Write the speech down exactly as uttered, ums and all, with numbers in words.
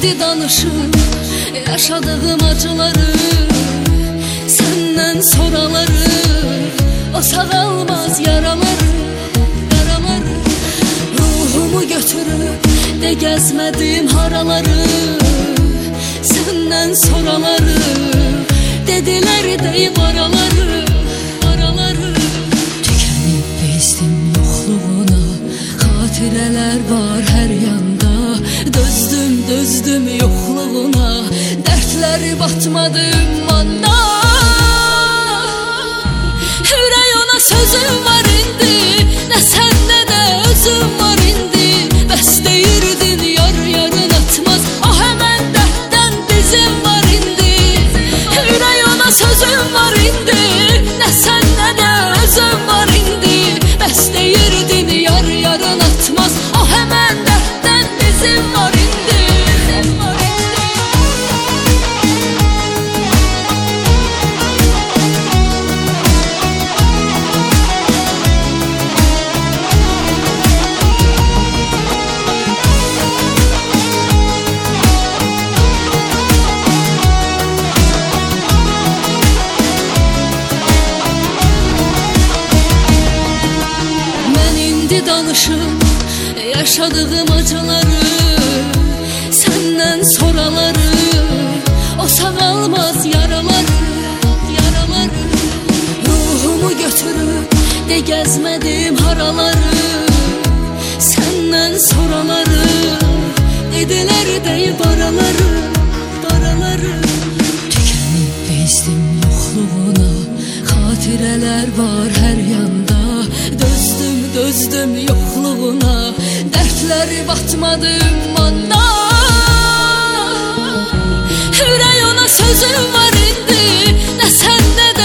indi danışım yaşadığım acıları, senden soraları, o sağalmaz yaraları, yaraları. Ruhumu götürüp de gezmedim haraları, senden soraları, dediler deyip araları, araları. Tükenip bezdim yokluğuna, hatireler var her yanda. Dözdüm dözdüm yokluğuna, dertleri batmadım anda. Ürey ona sözüm var indi, ne sende de özüm var indi. Bəs deyirdin yar yarın atmaz, ah hemen dertten bizim var indi. Ürey ona sözüm var indi, ne sende de özüm var indi. Bəs deyirdin yar yarın atmaz, ah hemen dertten bizim var indi. Danışım yaşadığım acıları, senden soraları, o sağalmaz yaraları, yaraları. Ruhumu götürüp de gezmedim haraları, senden soraları, dediler deyip araları, araları. Tükenip bezdim yokluğuna, hatireler var her yanda. Dözdüm dözdüm yokluğuna, dertleri batmadım anda. Ürey ona sözüm var indi, ne sende